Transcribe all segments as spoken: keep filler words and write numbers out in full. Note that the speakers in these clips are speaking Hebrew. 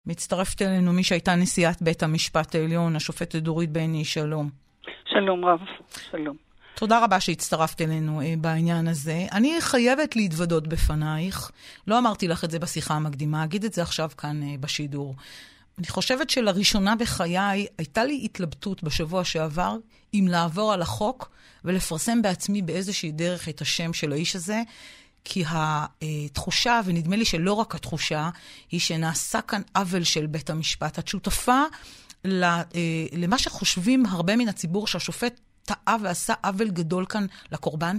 מצטרפת אלינו מי שהייתה נשיאת בית המשפט העליון, השופטת דורית בייניש. שלום. שלום רב, שלום. תודה רבה שהצטרפת אלינו אה, בעניין הזה. אני חייבת להתוודות בפנייך, לא אמרתי לך את זה בשיחה המקדימה, אגיד את זה עכשיו כאן אה, בשידור. אני חושבת שלראשונה בחיי הייתה לי התלבטות בשבוע שעבר אם לעבור על החוק ולפרסם בעצמי באיזושהי דרך את השם של האיש הזה, כי התחושה, ונדמה לי שלא רק התחושה, היא שנעשה כאן עוול של בית המשפט. את שותפה למה שחושבים הרבה מן הציבור שהשופט טעה ועשה עוול גדול כאן לקורבן?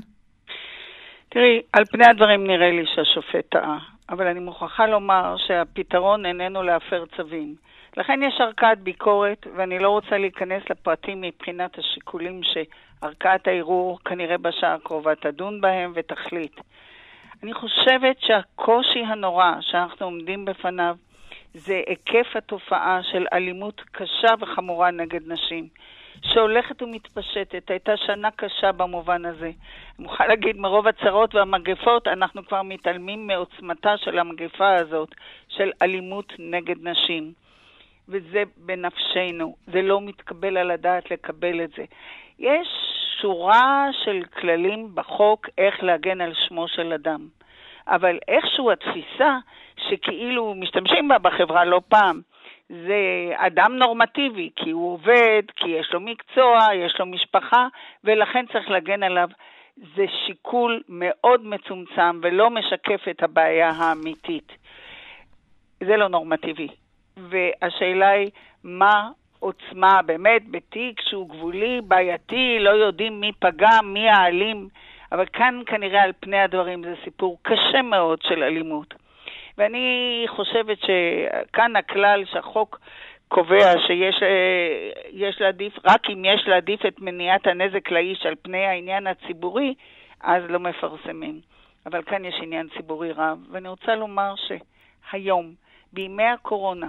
תראי, על פני הדברים נראה לי שהשופט טעה, אבל אני מוכרחה לומר שהפתרון איננו להפר צווים. לכן יש ערכאת ביקורת, ואני לא רוצה להיכנס לפרטים מבחינת השיקולים שערכאת הערעור כנראה בשעה הקרובה תדון בהם ותחליט. אני חושבת שהקושי הנורא שאנחנו עומדים בפניו זה היקף התופעה של אלימות קשה וחמורה נגד נשים, שהולכת ומתפשטת. הייתה שנה קשה במובן הזה. אני מוכרחה להגיד, מרוב הצרות והמגפות אנחנו כבר מתעלמים מעוצמתה של המגפה הזאת, של אלימות נגד נשים. וזה בנפשנו. זה לא מתקבל על הדעת לקבל את זה. יש שורה של כללים בחוק איך להגן על שמו של אדם. אבל איכשהו התפיסה שכאילו משתמשים בה בחברה לא פעם, זה אדם נורמטיבי, כי הוא עובד, כי יש לו מקצוע, יש לו משפחה, ולכן צריך להגן עליו. זה שיקול מאוד מצומצם ולא משקף את הבעיה האמיתית. זה לא נורמטיבי. והשאלה היא, מה עוצמה באמת בתיק שהוא גבולי, בעייתי, לא יודעים מי פגע, מי האלים, אבל כאן כנראה על פני הדברים זה סיפור קשה מאוד של אלימות. ואני חושבת שכאן הכלל שהחוק קובע שיש יש להעדיף, רק אם יש להעדיף את מניעת הנזק לאיש על פני העניין הציבורי, אז לא מפרסמים. אבל כאן יש עניין ציבורי רב, ואני רוצה לומר שהיום, בימי הקורונה,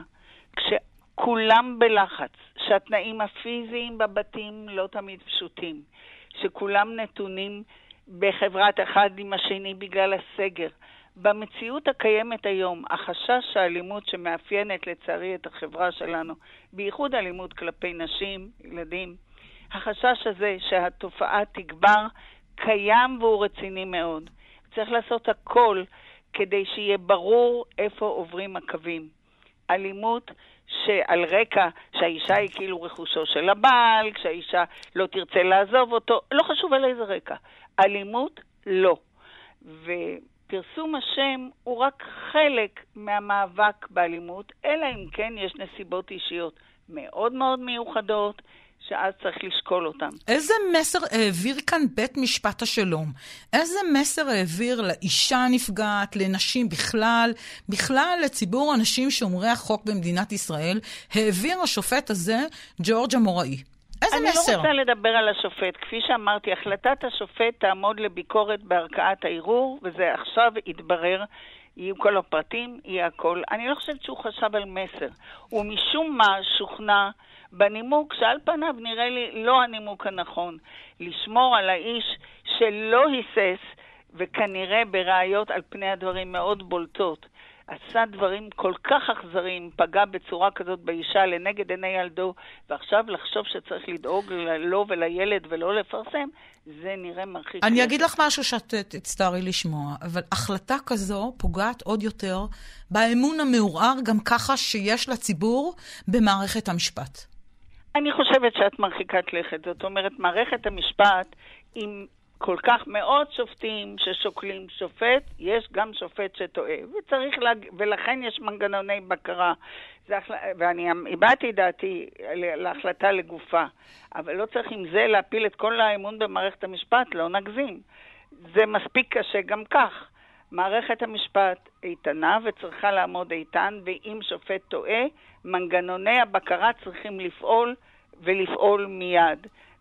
כשכולם בלחץ, שהתנאים הפיזיים בבתים לא תמיד פשוטים, שכולם נתונים בחברת אחד עם השני בגלל הסגר, במציאות הקיימת היום, החשש האלימות שמאפיינת לצערי את החברה שלנו, בייחוד אלימות כלפי נשים, ילדים, החשש הזה שהתופעה תגבר, קיים והוא רציני מאוד. צריך לעשות הכל כדי שיהיה ברור איפה עוברים הקווים. אלימות שעל רקע שהאישה היא כאילו רכושו של הבעל, כשהאישה לא תרצה לעזוב אותו, לא חשוב על איזה רקע. אלימות לא. ופרסום השם הוא רק חלק מהמאבק באלימות, אלא אם כן יש נסיבות אישיות מאוד מאוד מיוחדות, שאז צריך לשקול אותם. איזה מסר העביר כאן בית משפט השלום? איזה מסר העביר לאישה נפגעת, לנשים בכלל, בכלל לציבור אנשים שומרי החוק במדינת ישראל, העביר השופט הזה, ג'ורג' אמוראי? איזה אני מסר? אני לא רוצה לדבר על השופט. כפי שאמרתי, החלטת השופט תעמוד לביקורת בערכאת הערעור, וזה עכשיו יתברר, יהיו כל הפרטים, יהיה הכל. אני לא חושבת שהוא חשב על מסר. הוא משום מה שוכנע בנימוק שעל פניו נראה לי לא הנימוק הנכון. לשמור על האיש שלא היסס, וכנראה בראיות על פני הדברים מאוד בולטות, עשה דברים כל כך אכזריים, פגע בצורה כזאת באישה לנגד עיני ילדו, ועכשיו לחשוב שצריך לדאוג לו ולילד ולא לפרסם, זה נראה מרחיק. אני אגיד לך משהו שאת תצטערי לשמוע, אבל החלטה כזו פוגעת עוד יותר באמון המעורער גם ככה שיש לציבור במערכת המשפט. אני חושבת שאת מרחיקת לכת. זאת אומרת, מערכת המשפט עם כל כך מאות שופטים ששוקלים שופט, יש גם שופט שטועה, וצריך להג... ולכן יש מנגנוני בקרה. זה החל... ואני הבאתי דעתי להחלטה לגופה, אבל לא צריך עם זה להפיל את כל האמון במערכת המשפט, לא נגזים. זה מספיק קשה גם כך. מערכת המשפט איתנה וצריכה לעמוד איתן, ואם שופט טועה, מנגנוני הבקרה צריכים לפעול ולפעול מיד.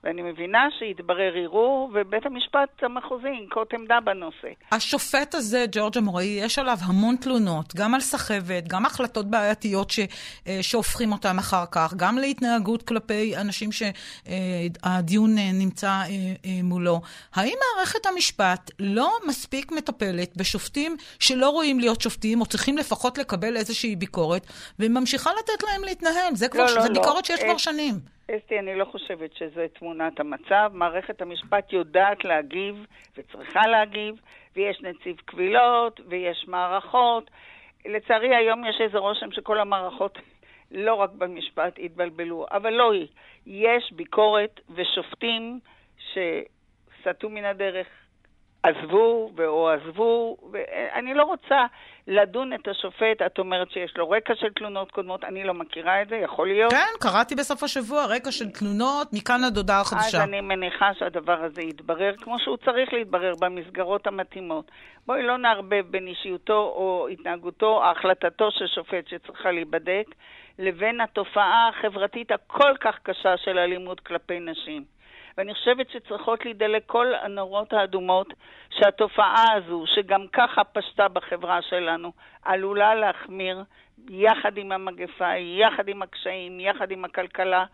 ואני מבינה שהתברר ערעור, ובית המשפט המחוזי ינקוט עמדה בנושא. השופט הזה, ג'ורג' אמוראי, יש עליו המון תלונות, גם על סחבת, גם החלטות בעייתיות ש, שהופכים אותם אחר כך, גם להתנהגות כלפי אנשים שהדיון נמצא מולו. האם מערכת המשפט לא מספיק מטפלת בשופטים שלא רואים להיות שופטים, או צריכים לפחות לקבל איזושהי ביקורת, וממשיכה לתת להם להתנהל? זה, כבר, לא, זה לא, ביקורת לא. שיש אס, כבר שנים. אסתי, אני לא חושבת שזה תמונת המצב. מערכת המשפט יודעת להגיב, וצריכה להגיב, ויש נציב קבילות, ויש מערכות. לצערי, היום יש איזה רושם שכל המערכות, לא רק במשפט, התבלבלו. אבל לא היא. יש ביקורת ושופטים שסטו מן הדרך, עזבו ואו עזבו, ואני לא רוצה לדון את השופט. את אומרת שיש לו רקע של תלונות קודמות, אני לא מכירה את זה, יכול להיות. כן, קראתי בסוף השבוע, רקע של תלונות, מכאן עד הודעה חדשה. אז אני מניחה שהדבר הזה יתברר כמו שהוא צריך להתברר במסגרות המתאימות. בואי לא נערבב בין אישיותו או התנהגותו, או החלטתו של שופט שצריכה להיבדק, לבין התופעה החברתית הכל כך קשה של אלימות כלפי נשים. ואני חושבת שצריכות להידלק כל הנורות האדומות שהתופעה הזו, שגם ככה פשטה בחברה שלנו, עלולה להחמיר יחד עם המגפה, יחד עם הקשיים, יחד עם הכלכלה.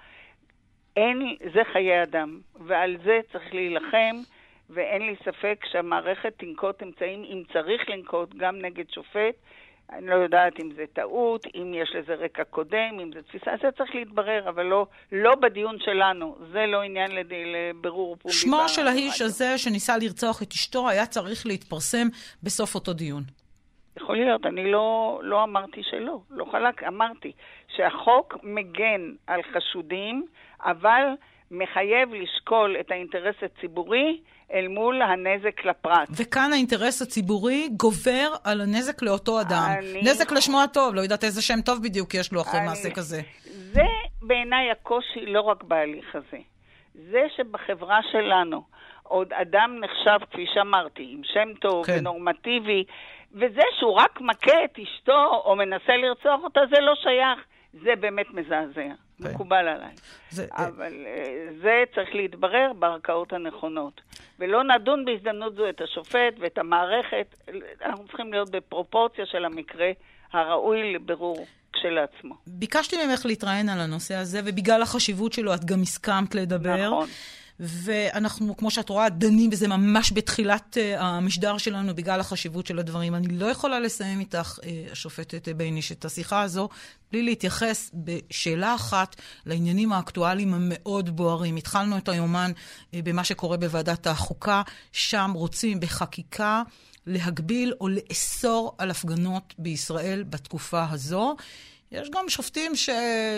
אין, זה חיי אדם, ועל זה צריך להילחם, ואין לי ספק שהמערכת תנקוט אמצעים, אם צריך לנקוט גם נגד שופט. אני לא יודעת אם זה טעות, אם יש לזה רקע קודם, אם זה תפיסה, זה צריך להתברר, אבל לא, לא בדיון שלנו. זה לא עניין לבירור פומבי. שמו של האיש הזה שניסה לרצוח את אשתו היה צריך להתפרסם בסוף אותו דיון. יכול להיות, אני לא, לא אמרתי שלא, לא חלק, אמרתי שהחוק מגן על חשודים, אבל מחייב לשקול את האינטרס הציבורי אל מול הנזק לפרט. וכאן האינטרס הציבורי גובר על הנזק לאותו אדם. אני... נזק לשמו הטוב, לא יודעת איזה שם טוב בדיוק יש לו אחרי אני... מעשה כזה. זה בעיניי הקושי לא רק בהליך הזה. זה שבחברה שלנו עוד אדם נחשב, כפי שאמרתי, עם שם טוב כן. ונורמטיבי, וזה שהוא רק מכה את אשתו או מנסה לרצוח אותה, זה לא שייך. זה באמת מזעזע. מקובל עליי. זה, אבל uh, זה צריך להתברר בערכאות הנכונות. ולא נדון בהזדמנות זו את השופט ואת המערכת. אנחנו צריכים להיות בפרופורציה של המקרה הראוי לבירור כשלעצמו. ביקשתי ממך להתראיין על הנושא הזה, ובגלל החשיבות שלו את גם הסכמת לדבר. נכון. ואנחנו, כמו שאת רואה, דנים בזה ממש בתחילת uh, המשדר שלנו בגלל החשיבות של הדברים. אני לא יכולה לסיים איתך, uh, השופטת בייניש, את השיחה הזו, בלי להתייחס בשאלה אחת לעניינים האקטואליים המאוד בוערים. התחלנו את היומן uh, במה שקורה בוועדת החוקה, שם רוצים בחקיקה להגביל או לאסור על הפגנות בישראל בתקופה הזו. יש גם שופטים ש...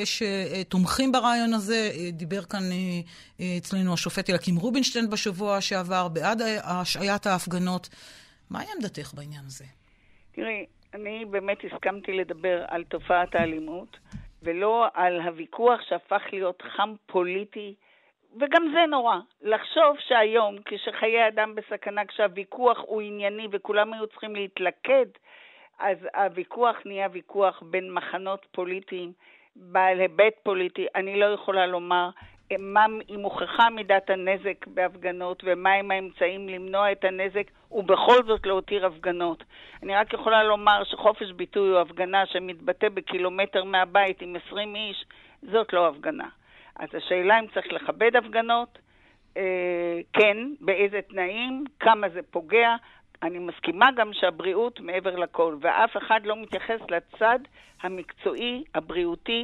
שתומכים ברעיון הזה. דיבר כאן אצלנו השופט אליקים רובינשטיין בשבוע שעבר, בעד השעיית ההפגנות. מהי עמדתך בעניין הזה? תראי, אני באמת הסכמתי לדבר על תופעת האלימות, ולא על הוויכוח שהפך להיות חם פוליטי, וגם זה נורא. לחשוב שהיום, כשחיי אדם בסכנה, כשהוויכוח הוא ענייני וכולם היו צריכים להתלכד, אז הוויכוח נהיה ויכוח בין מחנות פוליטיים, בעל היבט פוליטי. אני לא יכולה לומר מה, אם הוכחה מידת הנזק בהפגנות, ומה הם האמצעים למנוע את הנזק, ובכל זאת להותיר הפגנות. אני רק יכולה לומר שחופש ביטוי או הפגנה שמתבטא בקילומטר מהבית עם עשרים איש, זאת לא הפגנה. אז השאלה אם צריך לכבד הפגנות, אה, כן, באיזה תנאים, כמה זה פוגע. אני מסכימה גם שהבריאות מעבר לכל, ואף אחד לא מתייחס לצד המקצועי, הבריאותי.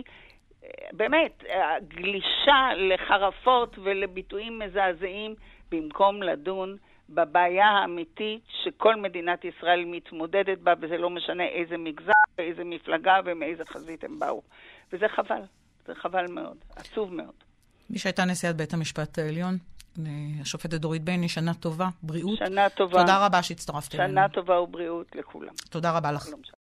באמת, הגלישה לחרפות ולביטויים מזעזעים, במקום לדון בבעיה האמיתית שכל מדינת ישראל מתמודדת בה, וזה לא משנה איזה מגזר, איזה מפלגה ומאיזה חזית הם באו. וזה חבל, זה חבל מאוד, עצוב מאוד. מי שהייתה נשיאת בית המשפט העליון, השופטת דורית בייניש, שנה טובה, בריאות. שנה טובה. תודה רבה שהצטרפת אלינו. שנה טובה ובריאות לכולם. תודה רבה לך.